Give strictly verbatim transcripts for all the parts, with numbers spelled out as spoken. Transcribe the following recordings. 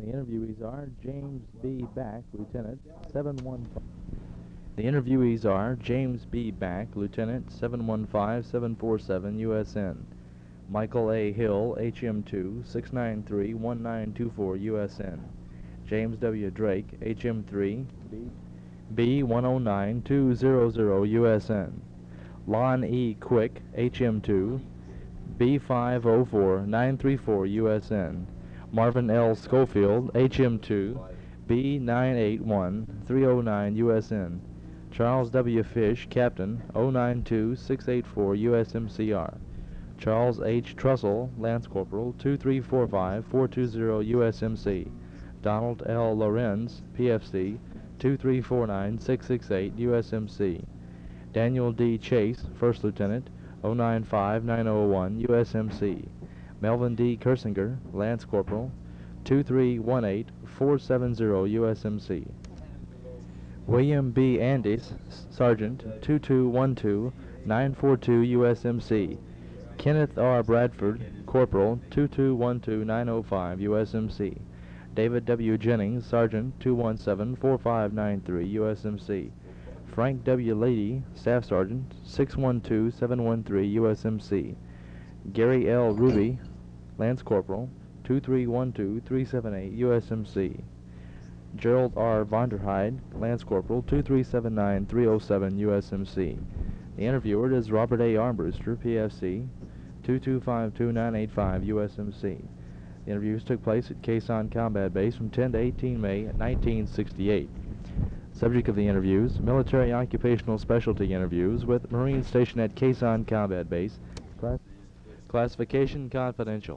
The interviewees are James B. Back, Lieutenant, seven one five. The interviewees are James B. Back, Lieutenant, seven one five seven four seven U S N. Michael A. Hill, H M two, six nine three one nine two four U S N. James W. Drake, H M three, B one oh nine two hundred U S N. Lon E. Quick, H M two, B five oh four nine three four U S N. Marvin L. Schofield, H M two, B nine eight one three oh nine U S N. Charles W. Fish, Captain, oh nine two six eight four U S M C R. Charles H. Trussell, Lance Corporal, two three four five four two zero U S M C. Donald L. Lorenz, P F C, two three four nine six six eight U S M C. Daniel D. Chase, First Lieutenant, oh nine five nine oh one U S M C. Melvin D. Kersinger, Lance Corporal, two three one eight four seven zero U S M C. William B. Andis, Sergeant, two two one two nine four two U S M C. Kenneth R. Bradford, Corporal, two two one two nine oh five U S M C. David W. Jennings, Sergeant, two one seven four five nine three U S M C. Frank W. Lady, Staff Sergeant, six one two seven one three U S M C. Gary L. Ruby, Lance Corporal, two three one two three seven eight U S M C. Gerald R. Vonderheide, Lance Corporal, two three seven nine three oh seven U S M C. The interviewer is Robert A. Armbruster, P F C, two two five two nine eight five U S M C. The interviews took place at Khe Sanh Combat Base from ten to eighteen May nineteen sixty-eight. Subject of the interviews, military occupational specialty interviews with Marines stationed at Khe Sanh Combat Base. Class classification confidential.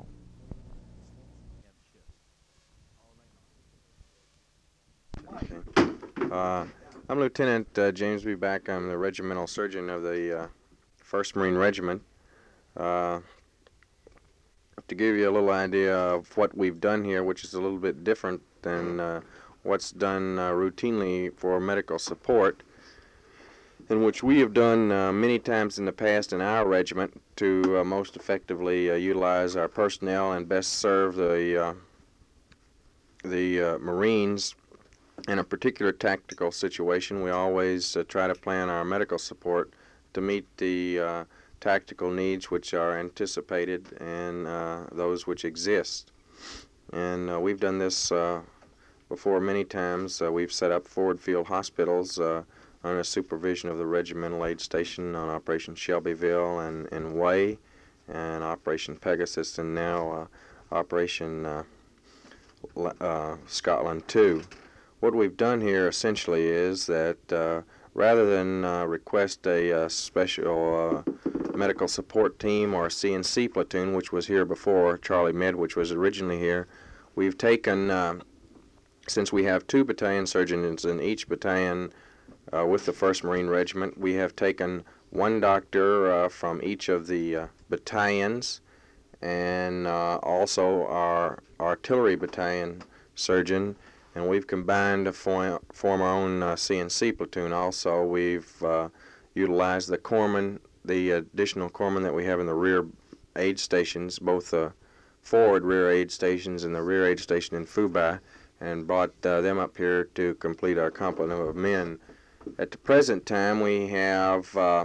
Uh, I'm Lieutenant uh, James B. Back. I'm the regimental surgeon of the uh, first Marine Regiment. Uh, to give you a little idea of what we've done here, which is a little bit different than uh, what's done uh, routinely for medical support, and which we have done uh, many times in the past in our regiment to uh, most effectively uh, utilize our personnel and best serve the, uh, the uh, Marines. In a particular tactical situation, we always uh, try to plan our medical support to meet the uh, tactical needs which are anticipated and uh, those which exist. And uh, we've done this uh, before many times. Uh, we've set up forward field hospitals uh, under supervision of the Regimental Aid Station on Operation Shelbyville and, and Way, and Operation Pegasus, and now uh, Operation uh, uh, Scotland two. What we've done here essentially is that uh, rather than uh, request a, uh special uh, medical support team or a C N C platoon, which was here before, Charlie Med, which was originally here, we've taken, uh, since we have two battalion surgeons in each battalion uh, with the first Marine Regiment, we have taken one doctor uh, from each of the uh, battalions, and uh, also our artillery battalion surgeon, and we've combined to form, form our own uh, C N C platoon. Also, we've uh, utilized the corpsmen, the additional corpsmen that we have in the rear aid stations, both the forward rear aid stations and the rear aid station in Phu, and brought uh, them up here to complete our complement of men. At the present time, we have uh,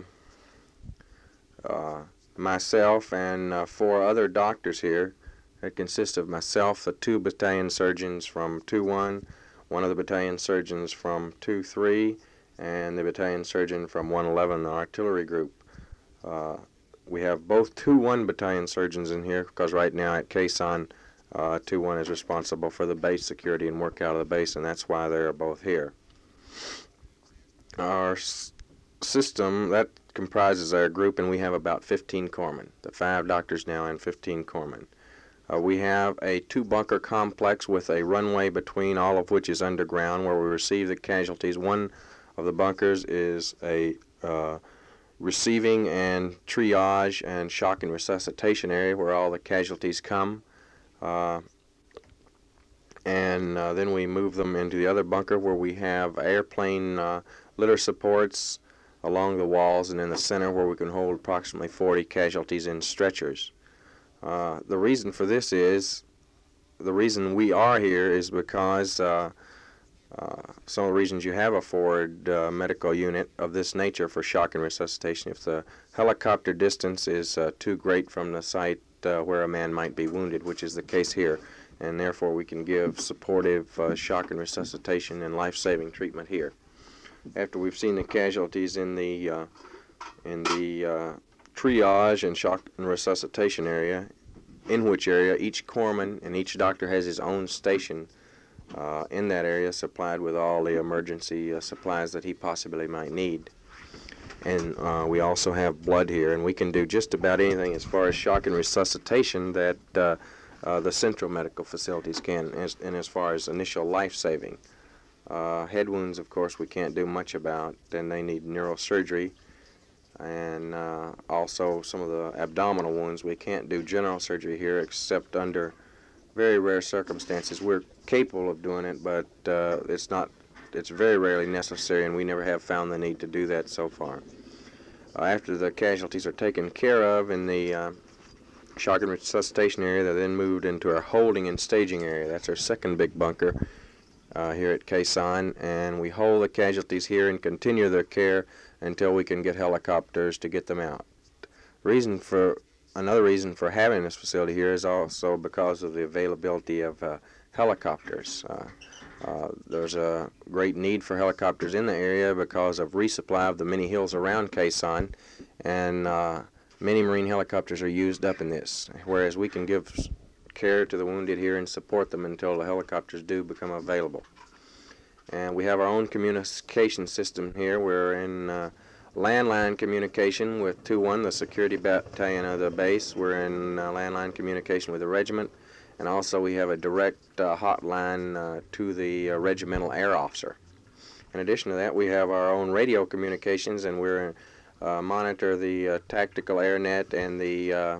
uh, myself and uh, four other doctors here. It consists of myself, the two battalion surgeons from two one, one of the battalion surgeons from two three, and the battalion surgeon from one eleven, the artillery group. Uh, we have both two one battalion surgeons in here because right now at Khe Sanh, uh, two one is responsible for the base security and work out of the base, and that's why they're both here. Our s system, that comprises our group, and we have about fifteen corpsmen, the five doctors now and fifteen corpsmen. Uh, we have a two-bunker complex with a runway between, all of which is underground, where we receive the casualties. One of the bunkers is a uh, receiving and triage and shock and resuscitation area where all the casualties come. Uh, and uh, then we move them into the other bunker where we have airplane uh, litter supports along the walls, and in the center where we can hold approximately forty casualties in stretchers. Uh, the reason for this is the reason we are here is because uh, uh, some of the reasons you have a forward uh, medical unit of this nature for shock and resuscitation. If the helicopter distance is uh, too great from the site uh, where a man might be wounded, which is the case here, and therefore we can give supportive uh, shock and resuscitation and life-saving treatment here. After we've seen the casualties in the uh, in the uh, triage and shock and resuscitation area, in which area each corpsman and each doctor has his own station uh, in that area, supplied with all the emergency uh, supplies that he possibly might need. And uh, we also have blood here, and we can do just about anything as far as shock and resuscitation that uh, uh, the central medical facilities can, as, and as far as initial life-saving. Uh, head wounds, of course, we can't do much about, and they need neurosurgery. And uh, also some of the abdominal wounds, we can't do general surgery here except under very rare circumstances. We're capable of doing it, but uh, it's not, it's very rarely necessary, and we never have found the need to do that so far. Uh, after the casualties are taken care of in the uh, shock and resuscitation area, they're then moved into our holding and staging area. That's our second big bunker uh, here at Khe Sanh, and we hold the casualties here and continue their care until we can get helicopters to get them out. Reason for another reason for having this facility here is also because of the availability of uh, helicopters. Uh, uh, there's a great need for helicopters in the area because of resupply of the many hills around Khe Sanh, and uh, many Marine helicopters are used up in this, whereas we can give care to the wounded here and support them until the helicopters do become available. And we have our own communication system here. We're in uh, landline communication with two one, the security battalion of the base. We're in uh, landline communication with the regiment. And also we have a direct uh, hotline uh, to the uh, regimental air officer. In addition to that, we have our own radio communications, and we're uh, monitor the uh, tactical air net and the uh,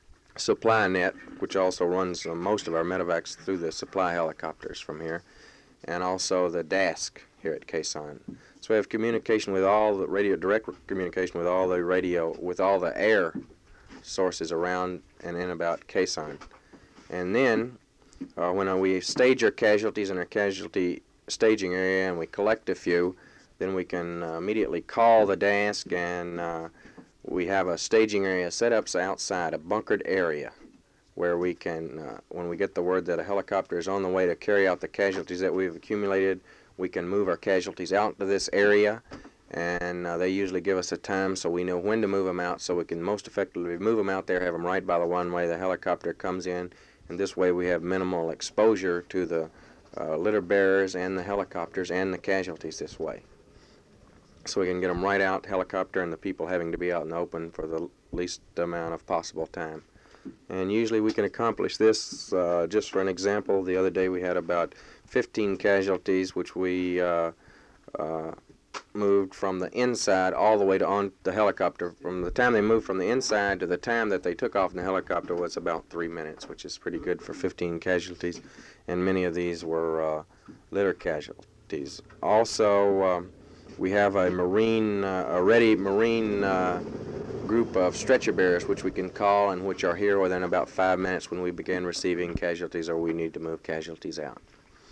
supply net, which also runs uh, most of our medevacs through the supply helicopters from here, and also the D A S C here at Khe Sanh. So we have communication with all the radio, direct communication with all the radio, with all the air sources around and in about Khe Sanh. And then uh, when we stage our casualties in our casualty staging area and we collect a few, then we can uh, immediately call the D A S C, and uh, we have a staging area set up outside, a bunkered area, where we can, uh, when we get the word that a helicopter is on the way to carry out the casualties that we've accumulated, we can move our casualties out to this area, and uh, they usually give us a time so we know when to move them out, so we can most effectively move them out there, have them right by the runway, the helicopter comes in, and this way we have minimal exposure to the uh, litter bearers and the helicopters and the casualties this way. So we can get them right out, helicopter, and the people having to be out in the open for the least amount of possible time. And usually we can accomplish this. Uh, just for an example, the other day we had about fifteen casualties, which we uh, uh, moved from the inside all the way to on the helicopter. From the time they moved from the inside to the time that they took off in the helicopter was about three minutes, which is pretty good for fifteen casualties. And many of these were uh, litter casualties. Also, um, we have a Marine, uh, a ready Marine uh, group of stretcher bearers which we can call and which are here within about five minutes when we begin receiving casualties or we need to move casualties out.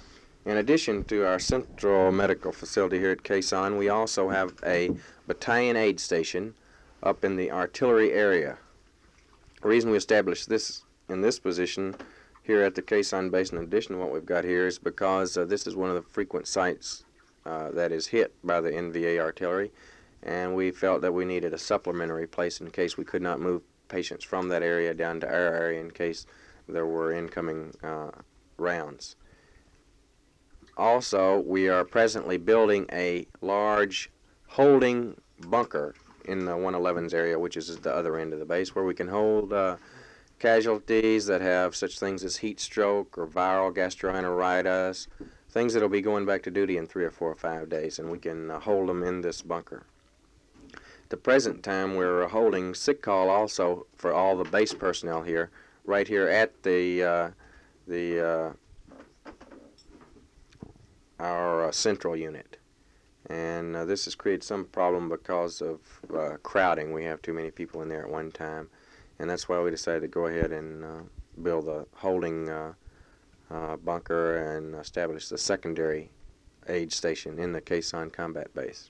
In addition to our central medical facility here at Khe Sanh, we also have a battalion aid station up in the artillery area. The reason we established this in this position here at the Khe Sanh base, in addition to what we've got here, is because uh, this is one of the frequent sites uh, that is hit by the N V A artillery, and we felt that we needed a supplementary place in case we could not move patients from that area down to our area in case there were incoming uh, rounds. Also, we are presently building a large holding bunker in the one eleven's area, which is the other end of the base, where we can hold uh, casualties that have such things as heat stroke or viral gastroenteritis, things that will be going back to duty in three or four or five days, and we can uh, hold them in this bunker. At the present time, we're holding sick call also for all the base personnel here, right here at the uh, the uh, our uh, central unit. And uh, this has created some problem because of uh, crowding. We have too many people in there at one time, and that's why we decided to go ahead and uh, build a holding uh, uh, bunker and established the secondary aid station in the Khe Sanh Combat Base.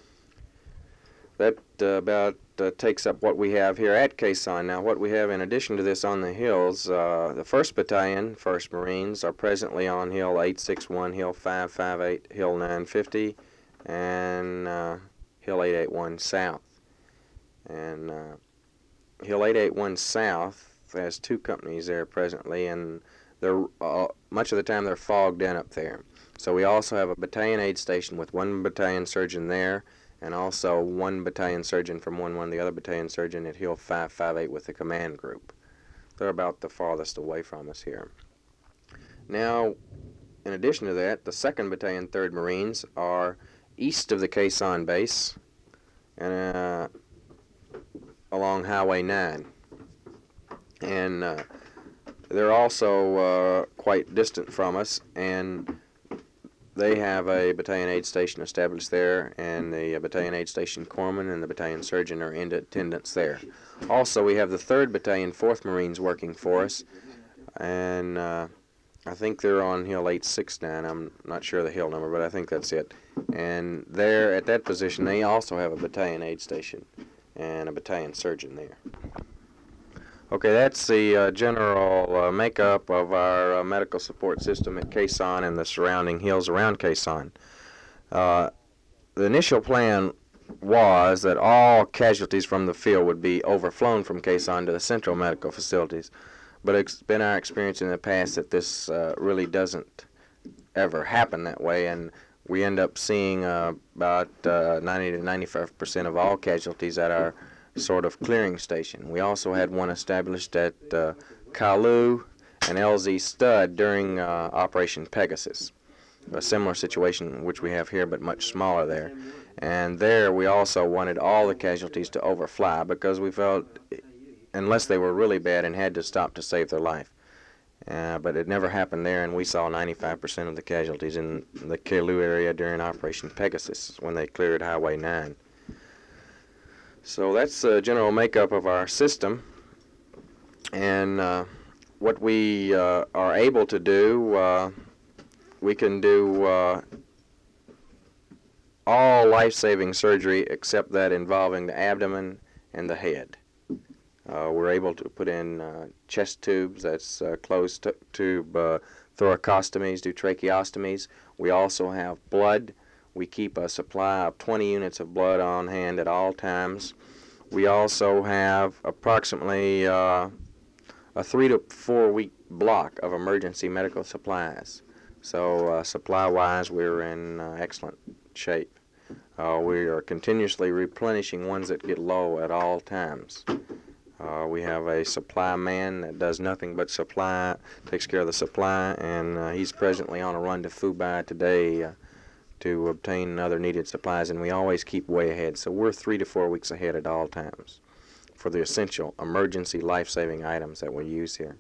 That uh, about uh, takes up what we have here at Khe Sanh. Now, what we have in addition to this on the hills, uh, the first Battalion, first Marines, are presently on Hill eight sixty-one, Hill five fifty-eight, Hill nine fifty, and uh, Hill eight eighty-one South. And uh, Hill eight eighty-one South has two companies there presently, and they're uh, much of the time they're fogged in up there. So we also have a battalion aid station with one battalion surgeon there, and also one battalion surgeon from one one, the other battalion surgeon at Hill five fifty-eight with the command group. They're about the farthest away from us here. Now, in addition to that, the second Battalion, third Marines are east of the Khe Sanh base and uh, along Highway nine. And uh, they're also uh, quite distant from us, and they have a battalion aid station established there, and the uh, battalion aid station corpsman and the battalion surgeon are in attendance there. Also, we have the third Battalion, fourth Marines working for us, and uh, I think they're on Hill eight sixty-nine. I'm not sure the hill number, but I think that's it. And there, at that position, they also have a battalion aid station and a battalion surgeon there. Okay, that's the uh, general uh, makeup of our uh, medical support system at Khe Sanh and the surrounding hills around Khe Sanh. Uh, the initial plan was that all casualties from the field would be overflown from Khe Sanh to the central medical facilities, but it's been our experience in the past that this uh, really doesn't ever happen that way, and we end up seeing uh, about uh, ninety to ninety-five percent of all casualties at our sort of clearing station. We also had one established at uh, Kalu and L Z Stud during uh, Operation Pegasus, a similar situation which we have here but much smaller there. And there we also wanted all the casualties to overfly because we felt unless they were really bad and had to stop to save their life. Uh, but it never happened there, and we saw ninety-five percent of the casualties in the Kalu area during Operation Pegasus when they cleared Highway nine. So that's the general makeup of our system, and uh, what we uh, are able to do, uh, we can do uh, all life-saving surgery except that involving the abdomen and the head. Uh, we're able to put in uh, chest tubes, that's uh, closed tube uh, thoracostomies, do tracheostomies. We also have blood. We keep a supply of twenty units of blood on hand at all times. We also have approximately uh, a three to four week block of emergency medical supplies. So uh, supply-wise, we're in uh, excellent shape. Uh, we are continuously replenishing ones that get low at all times. Uh, we have a supply man that does nothing but supply, takes care of the supply, and uh, he's presently on a run to Fubai today uh, to obtain other needed supplies, and we always keep way ahead. So we're three to four weeks ahead at all times for the essential emergency life-saving items that we use here.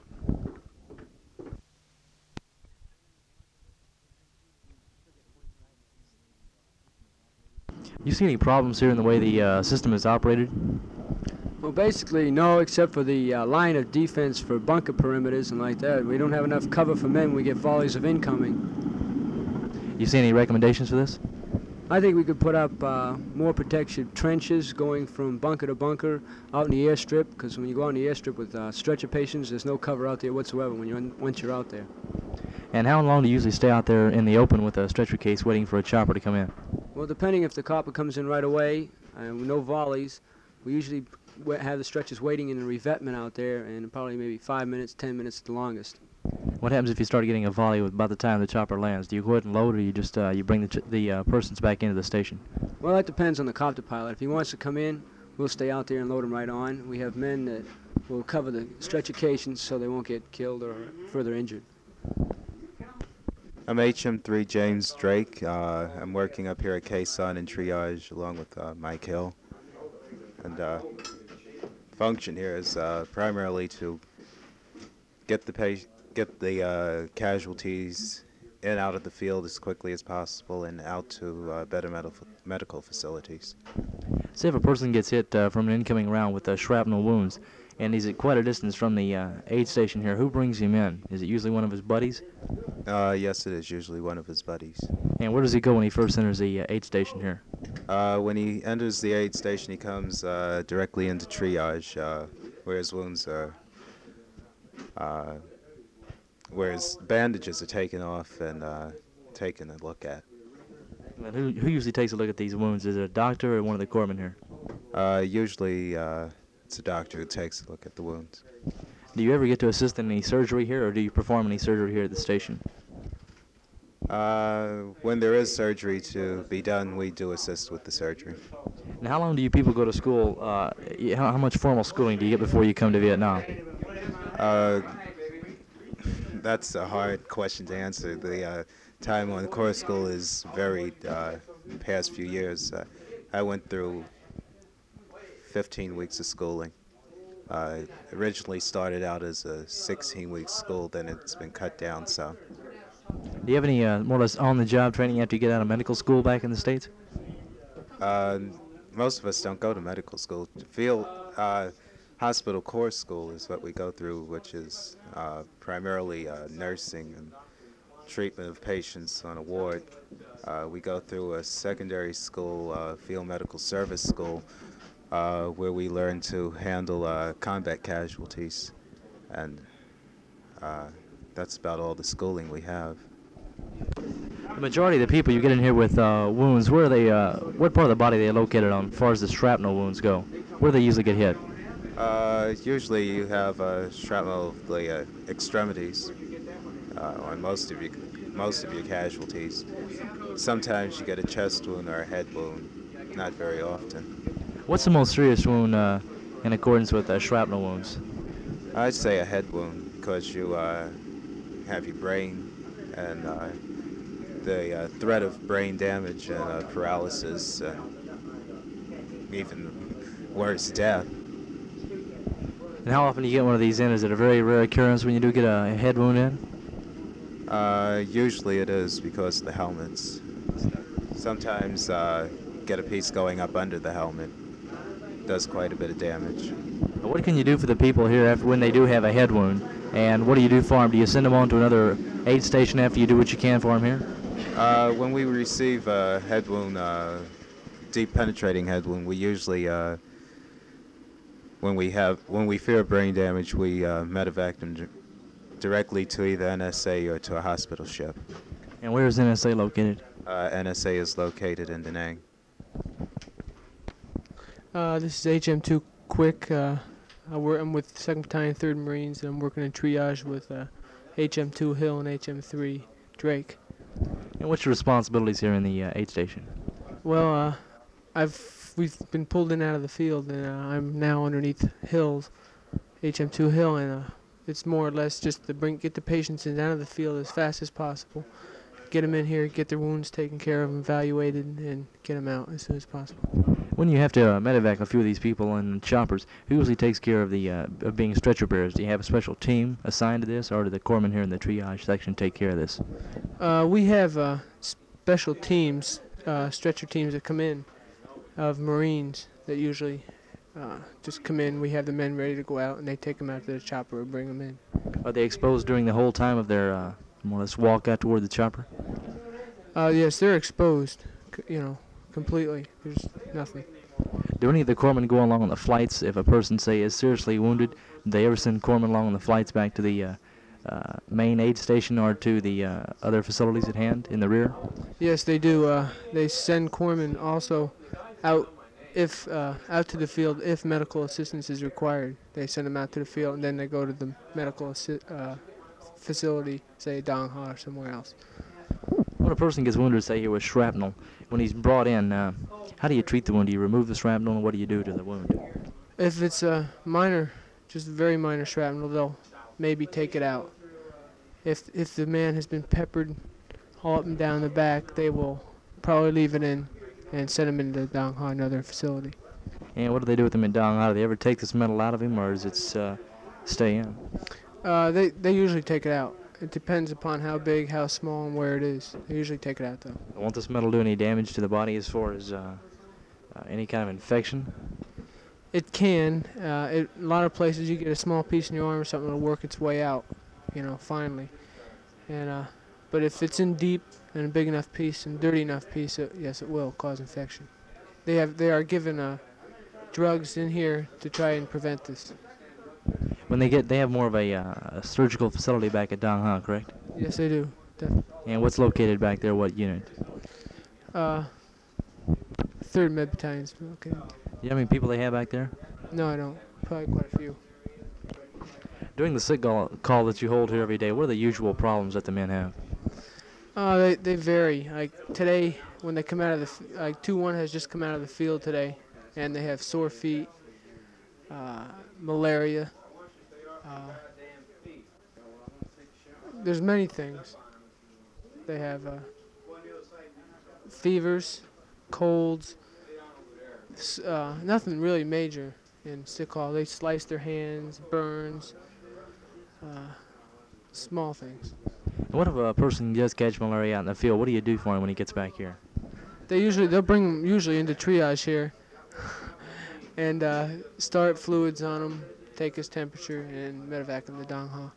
You see any problems here in the way the uh, system is operated? Well, basically, no, except for the uh, line of defense for bunker perimeters and like that. We don't have enough cover for men. We get volleys of incoming. You see any recommendations for this? I think we could put up uh, more protection trenches going from bunker to bunker out in the airstrip, because when you go out in the airstrip with uh, stretcher patients, there's no cover out there whatsoever when you're in, once you're out there. And how long do you usually stay out there in the open with a stretcher case waiting for a chopper to come in? Well, depending if the copper comes in right away and no volleys, we usually have the stretchers waiting in the revetment out there, and probably maybe five minutes, ten minutes at the longest. What happens if you start getting a volley with, by the time the chopper lands? Do you go ahead and load, or you just uh, you bring the, ch the uh, persons back into the station? Well, that depends on the copter pilot. If he wants to come in, we'll stay out there and load him right on. We have men that will cover the stretcher cations so they won't get killed or further injured. I'm H M three James Drake. Uh, I'm working up here at Khe Sanh in triage along with uh, Mike Hill. And uh, function here is uh, primarily to get the pa get the uh, casualties in and out of the field as quickly as possible and out to uh, better med medical facilities. Say if a person gets hit uh, from an incoming round with uh, shrapnel wounds, and he's at quite a distance from the uh, aid station here, who brings him in? Is it usually one of his buddies? Uh, yes, it is usually one of his buddies. And where does he go when he first enters the uh, aid station here? Uh, when he enters the aid station, he comes uh, directly into triage, uh, where his wounds are, uh, where his bandages are taken off and uh, taken a look at. And who, who usually takes a look at these wounds? Is it a doctor or one of the corpsmen here? Uh, usually, uh, it's a doctor who takes a look at the wounds. Do you ever get to assist in any surgery here, or do you perform any surgery here at the station? Uh, when there is surgery to be done, we do assist with the surgery. And how long do you people go to school? Uh, y- how, how much formal schooling do you get before you come to Vietnam? Uh, that's a hard question to answer. The uh, time on Corps School is varied uh, the past few years. Uh, I went through fifteen weeks of schooling. Uh, originally started out as a sixteen-week school, then it's been cut down some. Do you have any uh, more or less on-the-job training after you get out of medical school back in the States? Uh, most of us don't go to medical school. Field, uh, hospital course school is what we go through, which is uh, primarily uh, nursing and treatment of patients on a ward. Uh, we go through a secondary school, uh, field medical service school, uh, where we learn to handle uh, combat casualties, and uh, that's about all the schooling we have. The majority of the people you get in here with uh, wounds, where are they? Uh, what part of the body are they located on, as far as the shrapnel wounds go? Where do they usually get hit? Uh, usually you have uh, shrapnel of the uh, extremities uh, on most of your most of your casualties. Sometimes you get a chest wound or a head wound, not very often. What's the most serious wound uh, in accordance with uh, shrapnel wounds? I'd say a head wound, because you uh, have your brain and uh, the uh, threat of brain damage and uh, paralysis, and even worse, death. And how often do you get one of these in? Is it a very rare occurrence when you do get a, a head wound in? Uh, usually it is because of the helmets. Sometimes uh, get a piece going up under the helmet. Does quite a bit of damage. What can you do for the people here after when they do have a head wound? And what do you do for them? Do you send them on to another aid station after you do what you can for them here? Uh, when we receive a head wound, uh, deep penetrating head wound, we usually, uh, when we have, when we fear brain damage, we uh, medevac them d- directly to either N S A or to a hospital ship. And where is N S A located? Uh, N S A is located in Da Nang. Uh, this is H M two Quick. Uh, I work, I'm with second Battalion, third Marines, and I'm working in triage with uh, H M two Hill and H M three Drake. And what's your responsibilities here in the uh, aid station? Well, uh, I've we've been pulled in out of the field, and uh, I'm now underneath Hills, H M two Hill, and uh, it's more or less just to bring get the patients in and out of the field as fast as possible, get them in here, get their wounds taken care of, evaluated, and get them out as soon as possible. When you have to uh, medevac a few of these people in choppers, who usually takes care of the uh, of being stretcher bearers? Do you have a special team assigned to this, or do the corpsmen here in the triage section take care of this? Uh, we have uh, special teams, uh, stretcher teams that come in of Marines that usually uh, just come in. We have the men ready to go out, and they take them out to the chopper or bring them in. Are they exposed during the whole time of their uh, more or less walk out toward the chopper? Uh, yes, they're exposed, c- you know, completely. There's nothing. Do any of the corpsmen go along on the flights if a person, say, is seriously wounded? Do they ever send corpsmen along on the flights back to the uh, uh, main aid station or to the uh, other facilities at hand in the rear? Yes, they do. Uh, they send corpsmen also out if uh, out to the field if medical assistance is required. They send them out to the field, and then they go to the medical assi- uh, facility, say Dong Ha or somewhere else. When a person gets wounded, say here with shrapnel, when he's brought in, uh, how do you treat the wound? Do you remove the shrapnel, and what do you do to the wound? If it's a minor, just very minor shrapnel, they'll maybe take it out. If if the man has been peppered all up and down the back, they will probably leave it in and send him into Dong Ha, another facility. And what do they do with him in Dong Ha? Do they ever take this metal out of him, or does it uh, stay in? Uh, they they usually take it out. It depends upon how big, how small, and where it is. They usually take it out though. Won't this metal do any damage to the body as far as uh, Uh, any kind of infection? It can. Uh, it, a lot of places you get a small piece in your arm or something, it'll work its way out, you know, finally. And uh, but if it's in deep and a big enough piece and dirty enough piece, it, yes, it will cause infection. They have they are given uh, drugs in here to try and prevent this. When they get, they have more of a, uh, a surgical facility back at Dong Ha, correct? Yes, they do. Def- And what's located back there? What unit? uh, third Med Battalion's okay. Do you know how many people they have back there? No, I don't. Probably quite a few. During the sick call, call that you hold here every day, what are the usual problems that the men have? Uh, they they vary. Like today, when they come out of the f- like two one has just come out of the field today, and they have sore feet, uh, malaria. Uh, there's many things. They have uh, fevers, colds. S- uh, nothing really major in sick call. They slice their hands, burns, uh, small things. And what if a person does catch malaria out in the field? What do you do for him when he gets back here? They usually they'll bring them usually into triage here, and uh, start fluids on him, take his temperature, and medevac him to Dong Ha.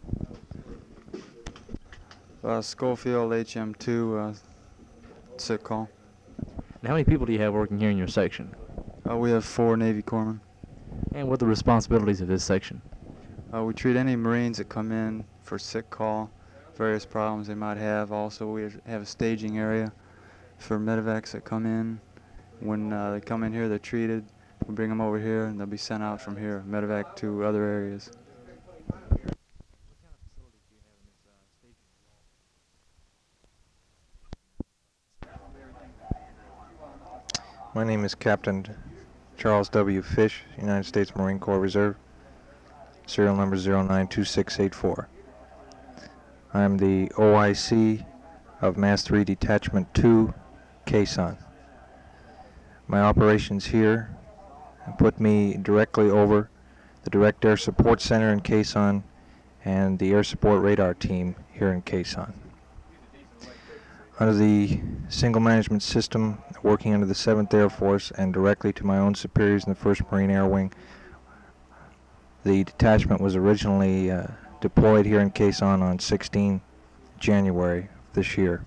Uh, Schofield H M two uh, sick call. And how many people do you have working here in your section? Uh, we have four Navy corpsmen. And what are the responsibilities of this section? Uh, we treat any Marines that come in for sick call, various problems they might have. Also, we have a staging area for medevacs that come in. When uh, they come in here, they're treated. We bring them over here, and they'll be sent out from here, medevac to other areas. My name is Captain Charles W. Fish, United States Marine Corps Reserve, serial number zero nine two six eight four. I am the O I C of Mass three Detachment two, Khe Sanh. My operations here put me directly over the Direct Air Support Center in Khe Sanh and the Air Support Radar Team here in Khe Sanh. Under the single management system, working under the seventh Air Force and directly to my own superiors in the first Marine Air Wing, the detachment was originally uh, deployed here in Khe Sanh on the sixteenth of January this year.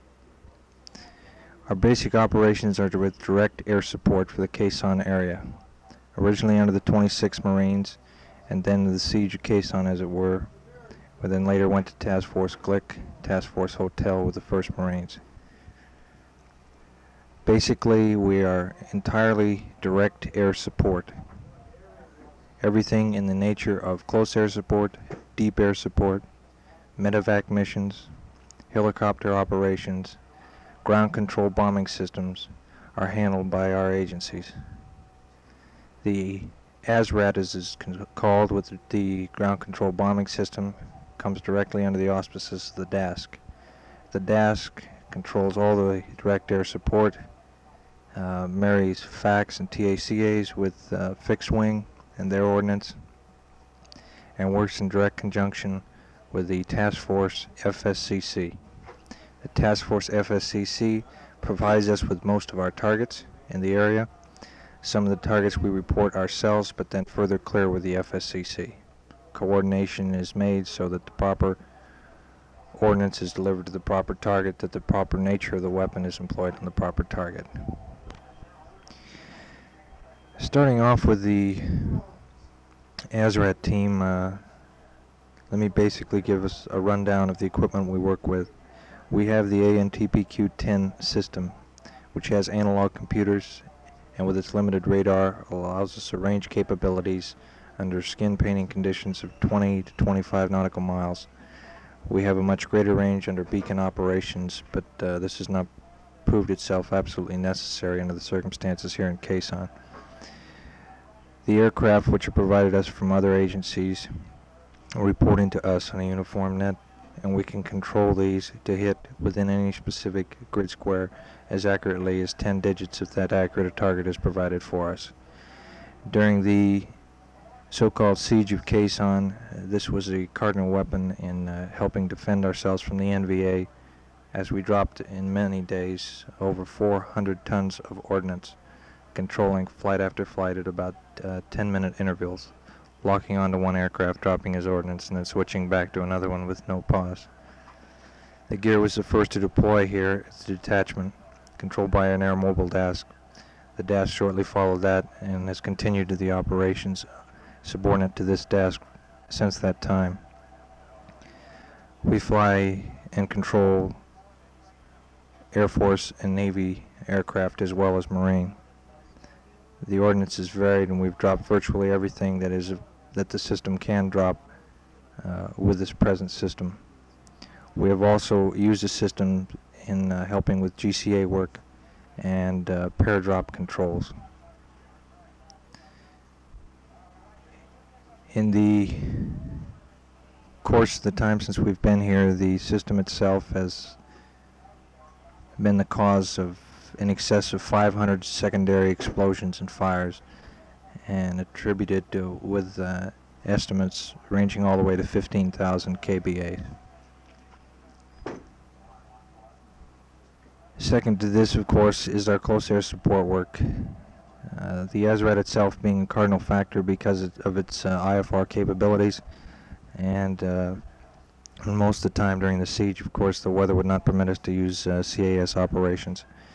Our basic operations are with direct air support for the Khe Sanh area, originally under the twenty-sixth Marines and then the siege of Khe Sanh, as it were, but then later went to Task Force Glick, Task Force Hotel with the first Marines. Basically, we are entirely direct air support. Everything in the nature of close air support, deep air support, medevac missions, helicopter operations, ground control bombing systems are handled by our agencies. The A S R A T, as is called, with the ground control bombing system, comes directly under the auspices of the D A S C. The D A S C controls all the direct air support, uh, marries F A Cs and T A C As with uh, fixed wing and their ordnance, and works in direct conjunction with the Task Force F S C C. The Task Force F S C C provides us with most of our targets in the area. Some of the targets we report ourselves, but then further clear with the F S C C. Coordination is made so that the proper ordnance is delivered to the proper target, that the proper nature of the weapon is employed on the proper target. Starting off with the A S R A T team, uh, let me basically give us a rundown of the equipment we work with. We have the A N T P Q ten system, which has analog computers and with its limited radar allows us a range capabilities under skin painting conditions of twenty to twenty-five nautical miles. We have a much greater range under beacon operations, but uh, this has not proved itself absolutely necessary under the circumstances here in Khe Sanh. The aircraft which are provided us from other agencies are reporting to us on a uniform net, and we can control these to hit within any specific grid square as accurately as ten digits if that accurate a target is provided for us. During the so-called siege of Khe Sanh, uh, this was a cardinal weapon in uh, helping defend ourselves from the N V A, as we dropped in many days over four hundred tons of ordnance controlling flight after flight at about uh, ten minute intervals, locking onto one aircraft, dropping his ordnance, and then switching back to another one with no pause. The gear was the first to deploy here. It's a detachment, controlled by an air mobile D A S C. The D A S C shortly followed that and has continued to the operations subordinate to this D A S C since that time. We fly and control Air Force and Navy aircraft as well as Marine. The ordnance is varied, and we've dropped virtually everything that is that the system can drop uh, with this present system. We have also used the system in uh, helping with G C A work and uh, paradrop controls. In the course of the time since we've been here, the system itself has been the cause of in excess of five hundred secondary explosions and fires, and attributed to, with uh, estimates ranging all the way to fifteen thousand K B A. Second to this, of course, is our close air support work. Uh, the A S R A T itself being a cardinal factor because of its uh, I F R capabilities, and uh, most of the time during the siege, of course, the weather would not permit us to use uh, C A S operations.